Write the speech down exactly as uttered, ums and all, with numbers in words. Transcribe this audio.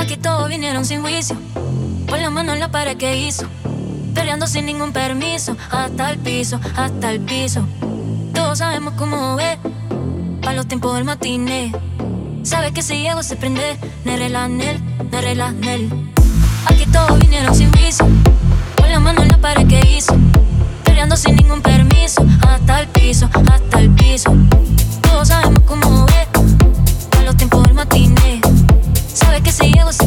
Aquí todos vinieron sin juicio, con la mano en la pared que hizo, peleando sin ningún permiso, hasta el piso, hasta el piso. Todos sabemos cómo es, pa' los tiempos del matiné. Sabes que si llego se prende, nere la nel, nere la nel. Aquí todos vinieron sin juicio, con la mano en la pared que hizo, peleando sin ningún permiso, hasta el piso, hasta el piso. Todos sabemos cómo es, pa' los tiempos del matiné. Sabes que si llego se